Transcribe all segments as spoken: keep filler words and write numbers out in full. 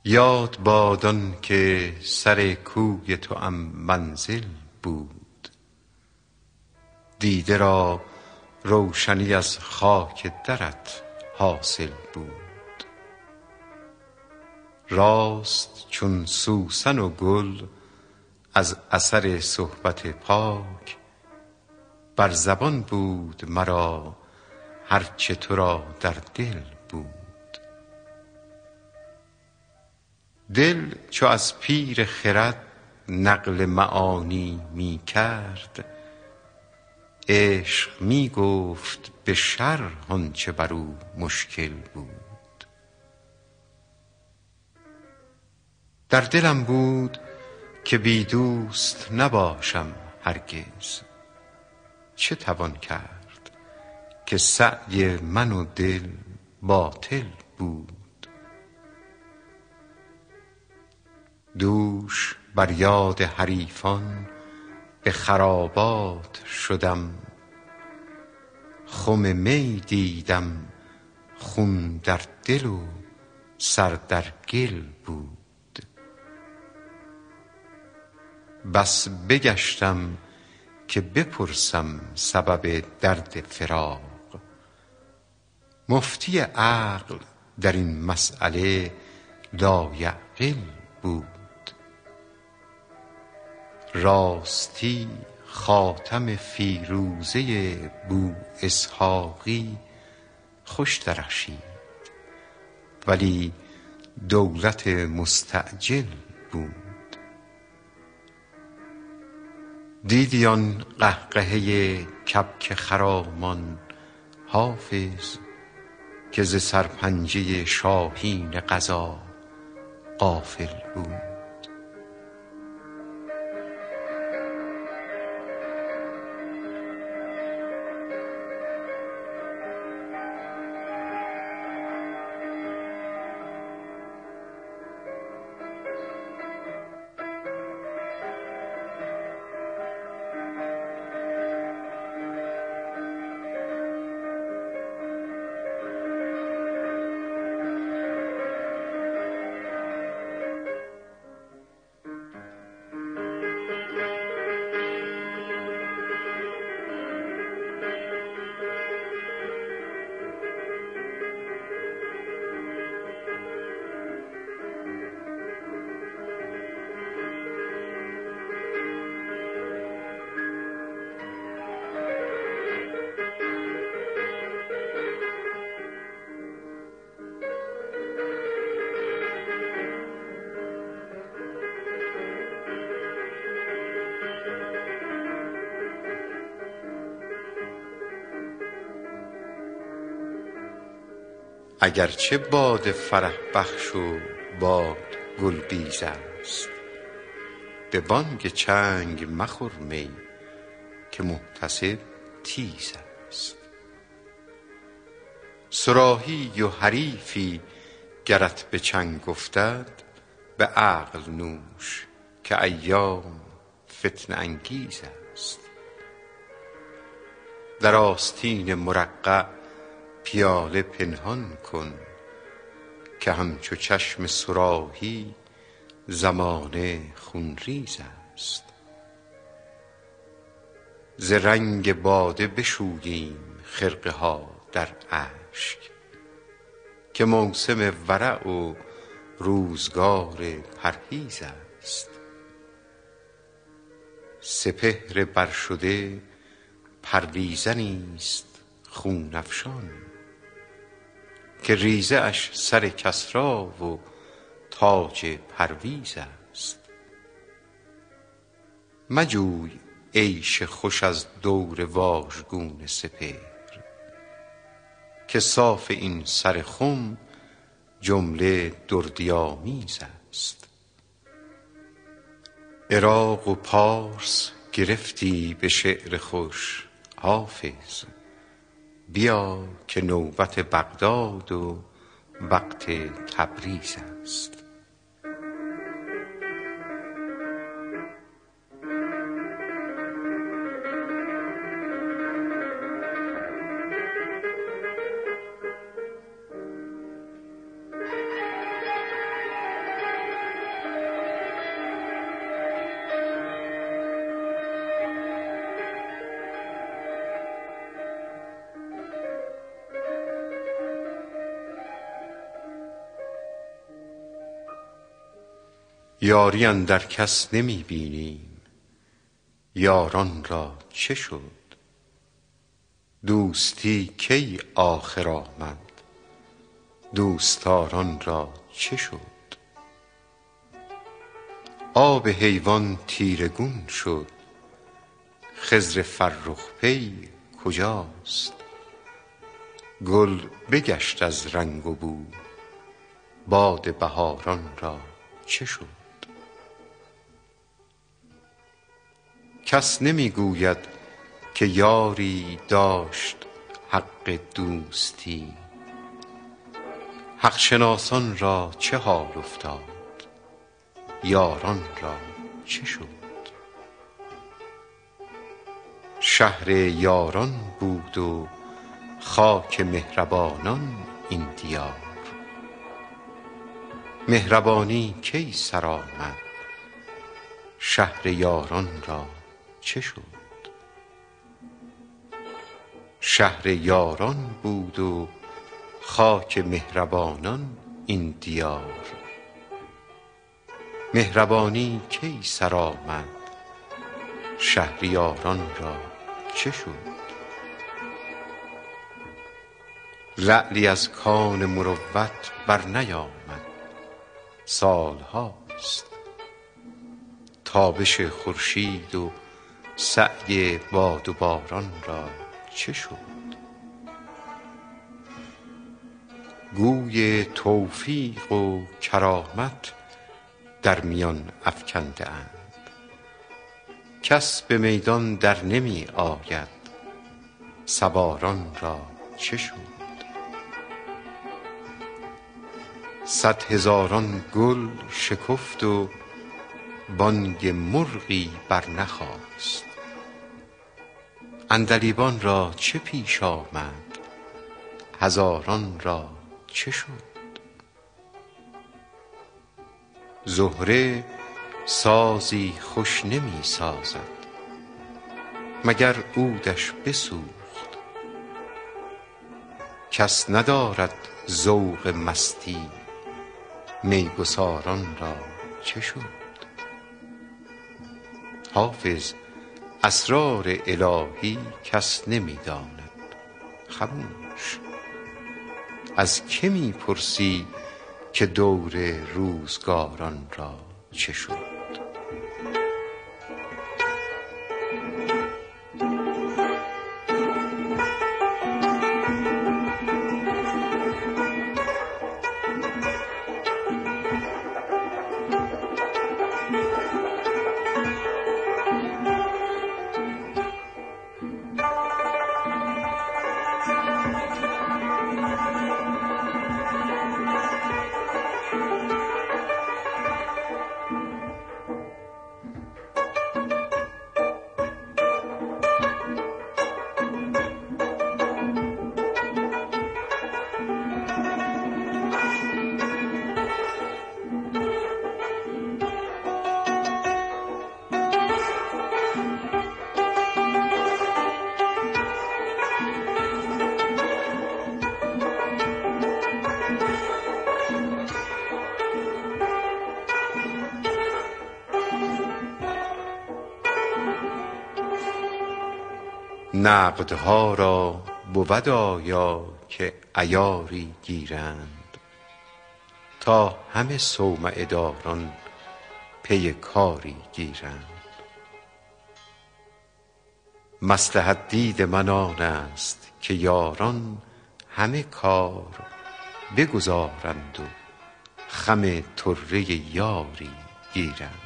یاد باد آن که سر کوی توام منزل بود، دیده را روشنی از خاک درت حاصل بود. راست چون سوسن و گل از اثر صحبت پاک، بر زبان بود مرا هرچه تو را در دل بود. دل چو از پیر خرد نقل معانی می کرد، عشق می گفت به شرح آنچه بر او مشکل بود. در دلم بود که بی دوست نباشم هرگز، چه توان کرد که سعی من و دل باطل بود. دوش بر یاد حریفان به خرابات شدم، خم می دیدم خون در دل و سر در گل بود. بس بگشتم که بپرسم سبب درد فراق، مفتی عقل در این مسأله لایعقل بود. راستی خاتم فیروزه بواسحاقی خوش درخشید، ولی دولت مستعجل بود. دیدی آن قهقهه کبک خرامان حافظ، که ز سرپنجه شاهین قضا غافل بود. اگرچه باد فرح بخش و باد گلبیز است، به بانگ چنگ مخور می که محتسب تیز است. صراحی و حریفی گرت به چنگ افتد، به عقل نوش که ایام فتنه انگیز است. در آستین مرقع پیاله پنهان کن، که همچو چشم صراحی زمانه خونریز است. ز رنگ باده بشوییم خرقه ها در اشک، که موسم ورع و روزگار پرهیز است. سپهر برشده پرویزنی است خون افشان، که ریزه اش سر کسری و تاج پرویز است. مجوی عیش خوش از دور واژگون سپهر، که صاف این سر خم جمله دردی آمیز است. عراق و پارس گرفتی به شعر خوش حافظ، بیا که نوبت بغداد و وقت تبریز است. یاری اندر کس نمی بینیم، یاران را چه شد؟ دوستی کی آخر آمد، دوستداران را چه شد؟ آب حیوان تیره گون شد، خضر فرخ پی کجاست؟ گل بگشت از رنگ و بو، باد بهاران را چه شد؟ کس نمی گوید که یاری داشت حق دوستی، حق شناسان را چه حال افتاد، یاران را چه شد؟ شهر یاران بود و خاک مهربانان این دیار، مهربانی کی سر آمد، شهر یاران را چه شد؟ شهر یاران بود و خاک مهربانان این دیار، مهربانی کی سر آمد، شهریاران را چه شد؟ لعلی از کان مروت بر نیامد سال هاست، تابش خورشید و سعی باد و باران را چه شد؟ گوی توفیق و کرامت در میان افکنده اند، کس به میدان در نمی آید، سواران را چه شد؟ صد هزاران گل شکفت و بانگ مرغی بر نخاست، عندلیبان را چه پیش آمد، هزاران را چه شد؟ زهره سازی خوش نمی سازد، مگر عودش بسوخت؟ کس ندارد ذوق مستی، میگساران را چه شد؟ حافظ اسرار الهی کس نمی داند، خموش. از که می پرسی که دور روزگاران را چه شد؟ نقدها را بود آیا که عیاری گیرند، تا همه صومعه داران پی کاری گیرند. مصلحت دید من آن است که یاران همه کار بگذارند و خم طره یاری گیرند.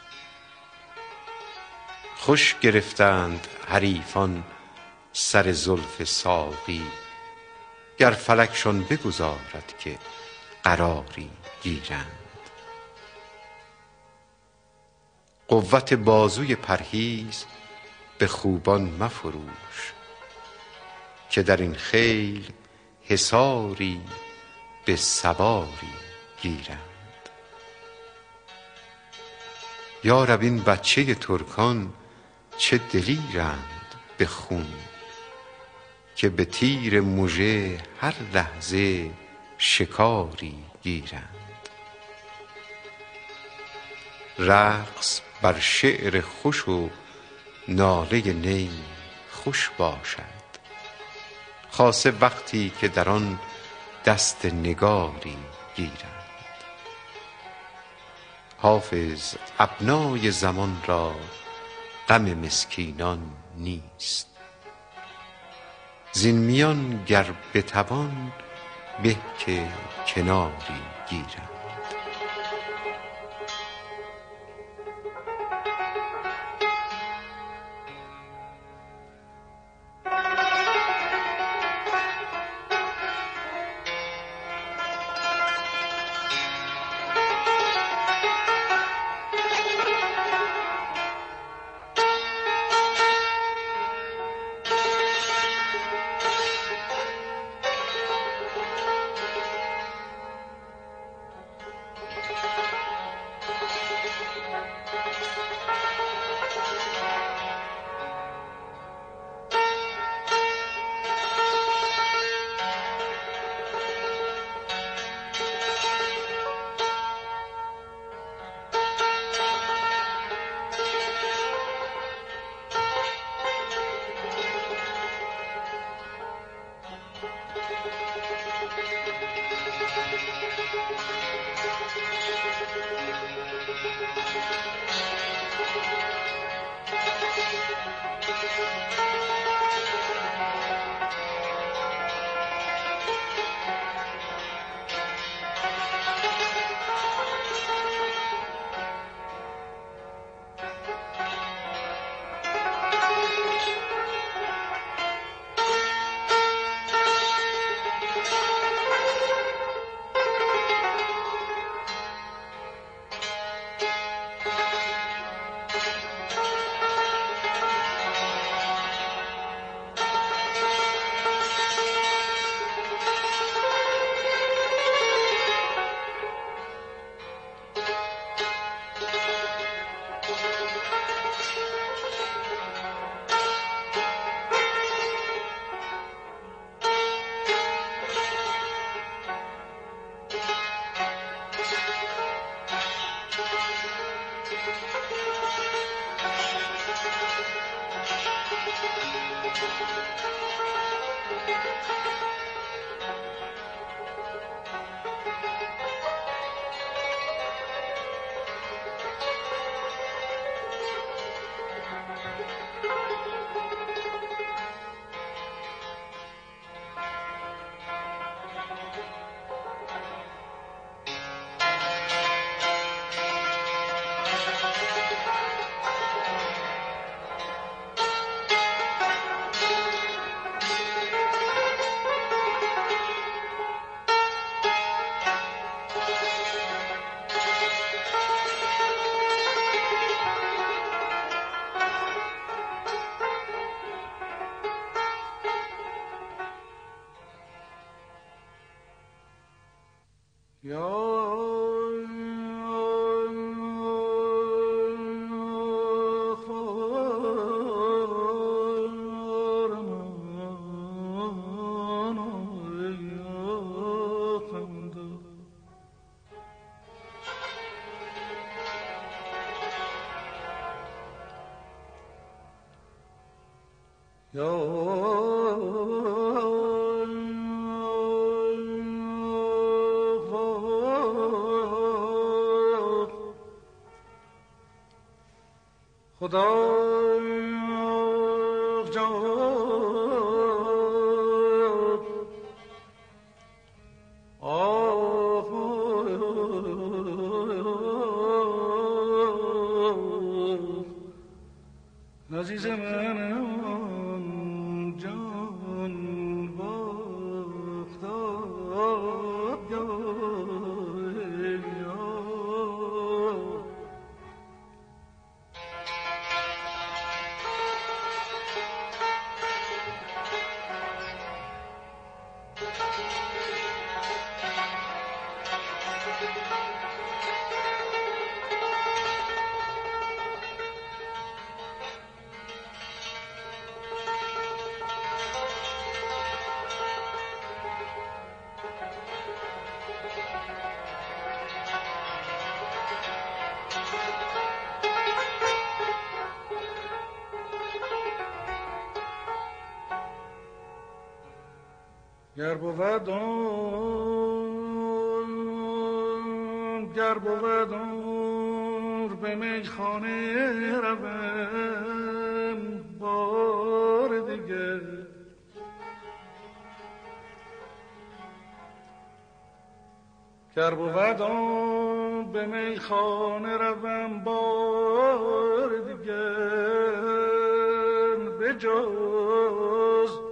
خوش گرفتند حریفان سر زلف ساقی، گر فلکشان بگذارد که قراری گیرند. قوت بازوی پرهیز به خوبان مفروش، که در این خیل حصاری به سواری گیرند. یا رب این بچه ترکان چه دلیرند به خون، که به تیر مژه هر لحظه شکاری گیرند. رقص بر شعر خوش و ناله نی خوش باشد، خاصه وقتی که در آن دست نگاری گیرند. حافظ ابنای زمان را غم مسکینان نیست، زین میان گر بتوان به که کناری گیرند. خدا جان آه عزیز منم جان باختاب یا بود آن گر بود آن به میخانه روم بار دیگر گر بود آن به میخانه روم بار دیگر به جز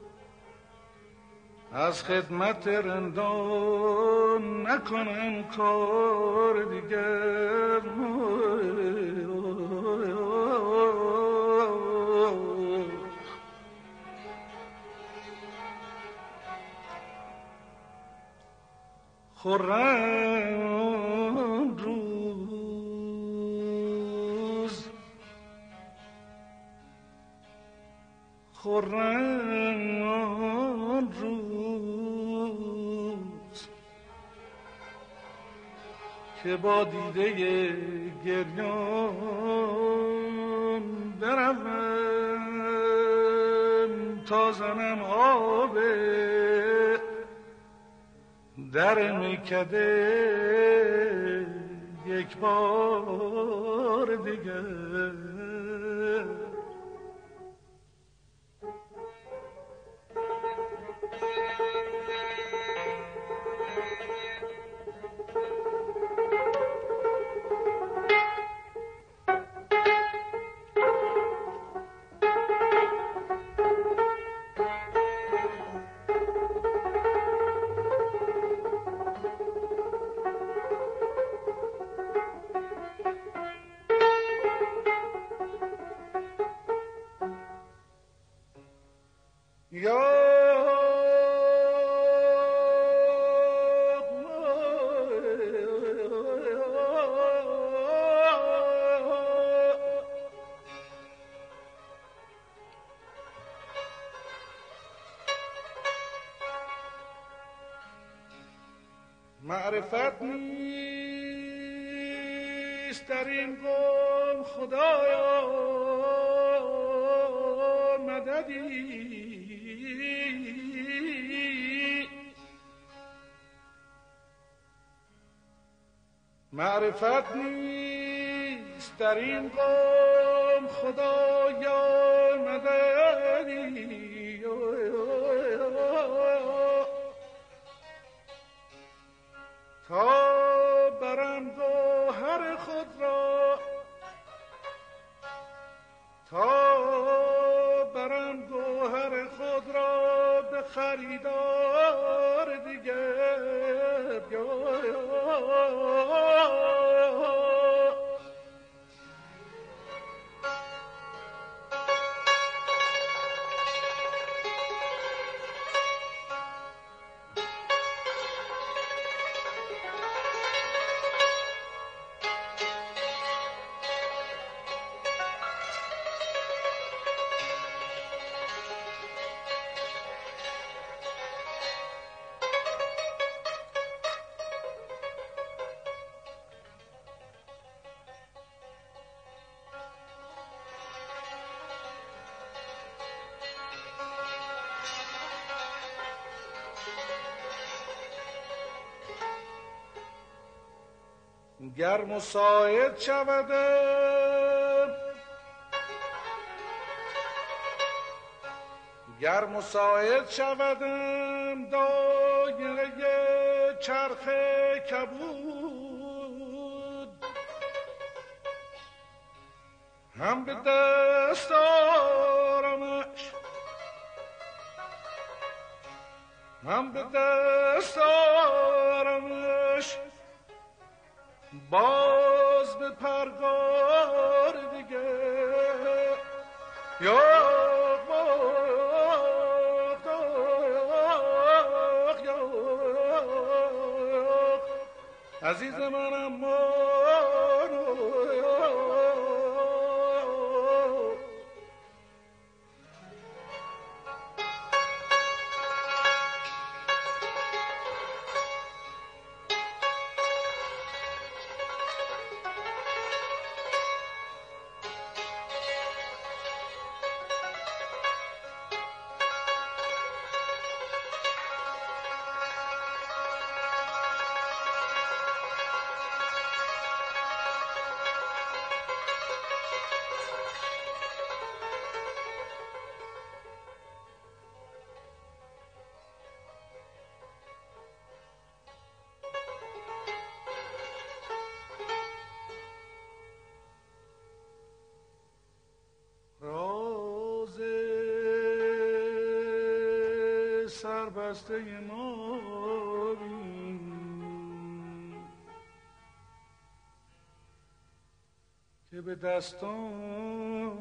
از خدمت رندان نکنم کار دیگر خرم روز خرم روز که با دیده گریان بروم تا زنم آب در میکده یک بار دیگر معرفت نیست در این قوم خدایا مددی معرفت نیست در این قوم خدایا مددی تا برم گوهر خود را تا برم گوهر خود را به خریدار دیگر گر مساعد شودم گر مساعد شودم دایره چرخ کبود هم به دست آرمش هم به دست آرمش باز به پرگار دیگه یا عزیز منم مانو سربسته ما که به دستان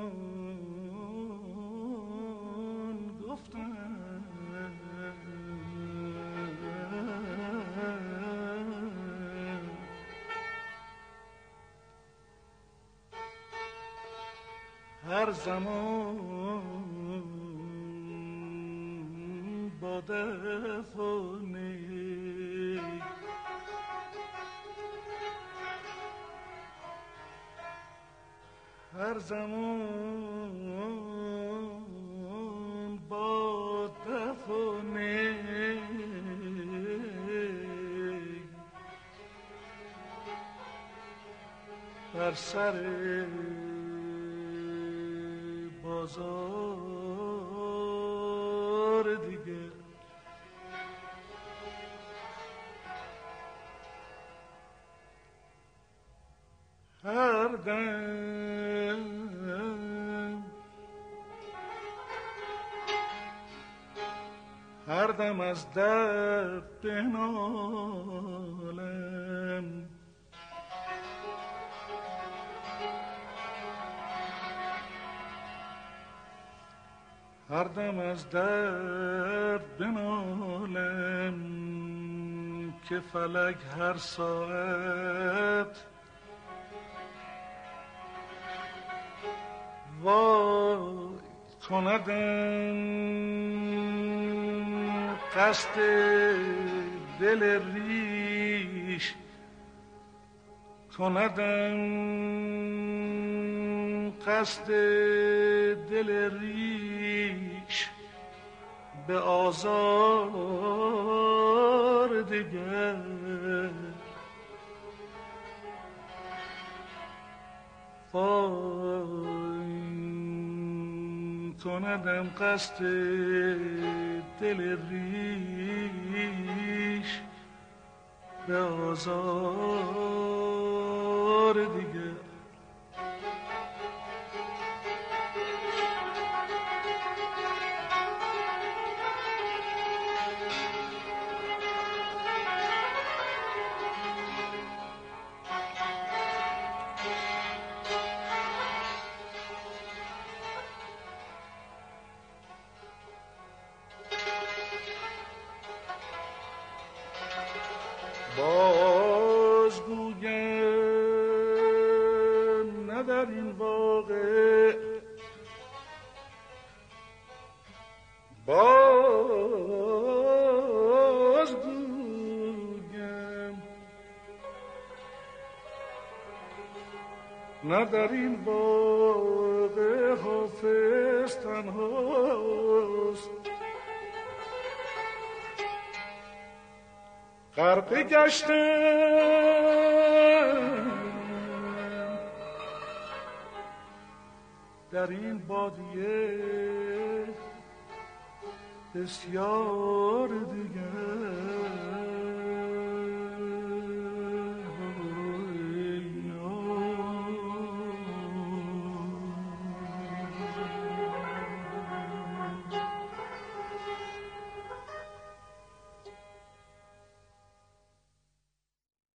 گفتن هر زمان با دفنی هر زمان با دفنی بر سر بازار دیگه هر دم هر دم از درد بنالم هر دم از درد بنالم که فلک هر ساعت وای کندم قصد دل ریش کندم قصد دل ریش به آزار دیگر وای کندم قصد دل ریش به آزار دیگر باز گویم نه در این واقع باز گویم نه در این واقع حافظ تنهاست غرقه گشتم در این بادیه بسیار دیگر